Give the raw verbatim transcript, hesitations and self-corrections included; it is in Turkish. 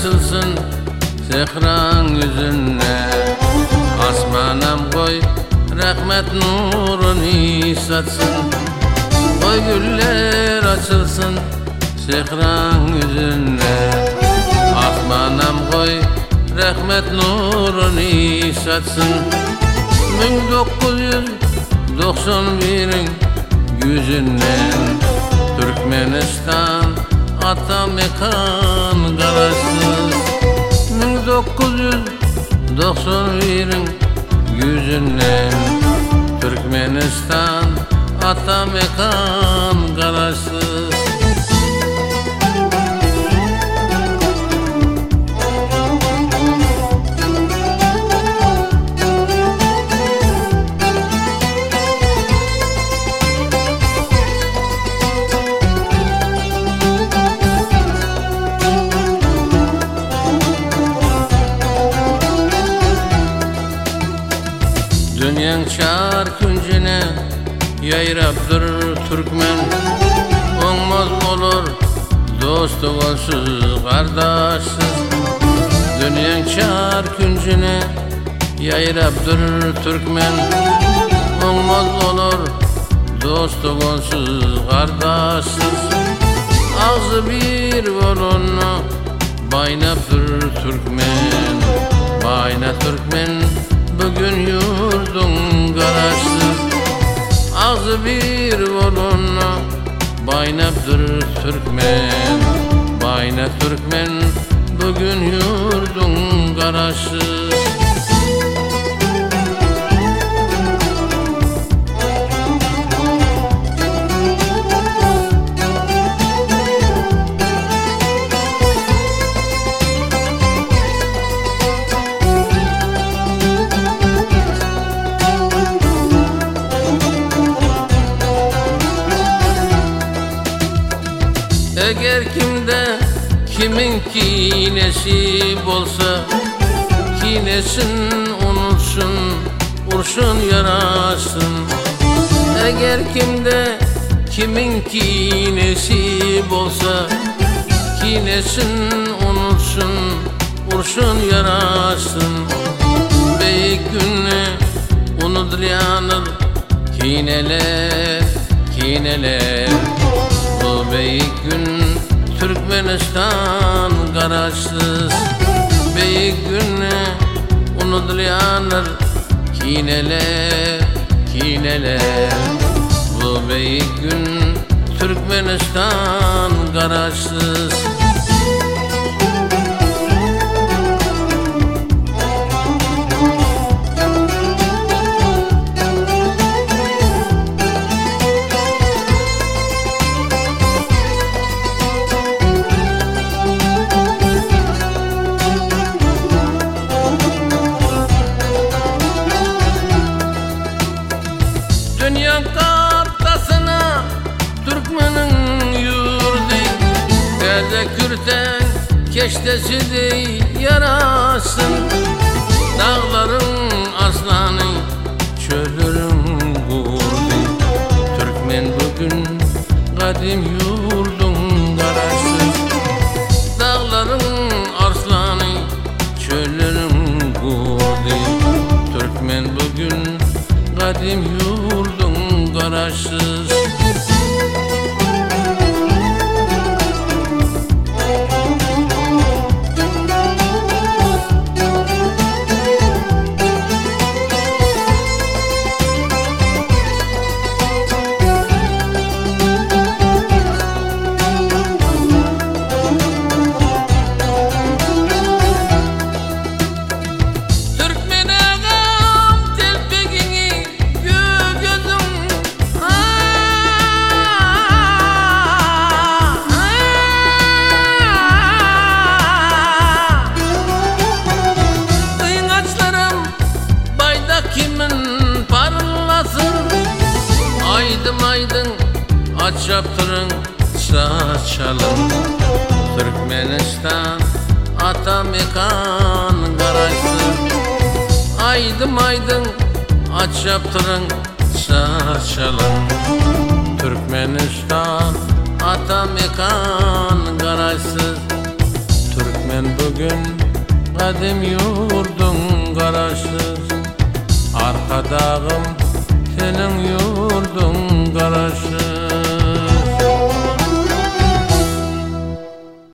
açılsın sehran yüzüne. Asmanam koy rahmet nurunu satsın. Koy güller açılsın sehran yüzüne. Asmanam koy rahmet nurunu satsın. Bin dokuz yüz doksan birin yüzünden Türkmenistan ata mekan qarasız. Bin dokuz yüz doksan birin yüzünden Türkmenistan ata mekan qarasız. Dünyanın çar küncüne yayraptır Türkmen. Olmaz olur dostluk onsuz kardeşsiz. Dünyanın çar küncüne yayraptır Türkmen. Olmaz olur dostluk onsuz kardeşsiz. Ağzı bir volunu baynaptır Türkmen. Bayna Türkmen bugün yurdun qarasız. Ağzı bir volunu baynaptır Türkmen. Bayna Türkmen bugün yurdun qarasız. Eğer kimde kimin kinesi bolsa, kinesin unutsun, urşun yarasın. Eğer kimde kimin kinesi bolsa, kinesin unutsun, urşun yarasın. Beyik günü unutlayanır kineler, kineler. Bu beyik gün Türkmenistan qarasız. Beyik günü unutlayanır kineler, kineler. Bu beyik gün Türkmenistan qarasız. Dünya kartasına Türkmenin yurdu, Derde kürten keştesi de yarasın. Dağların aslanı çöllerin kurdu. Türkmen bugün kadim yurdun qarasız. Dağların arslanı çöllerin kurdu. Türkmen bugün kadim yurdun qarasız. Aydın aydın aç yaptırın saçalım. Türkmenistan ata mekan qarasız. Aydın aydın aç yaptırın saçalım. Türkmenistan ata mekan qarasız. Türkmen bugün bugün kadim yurdun kararsız. Arka dağım senin yurdun kararsız.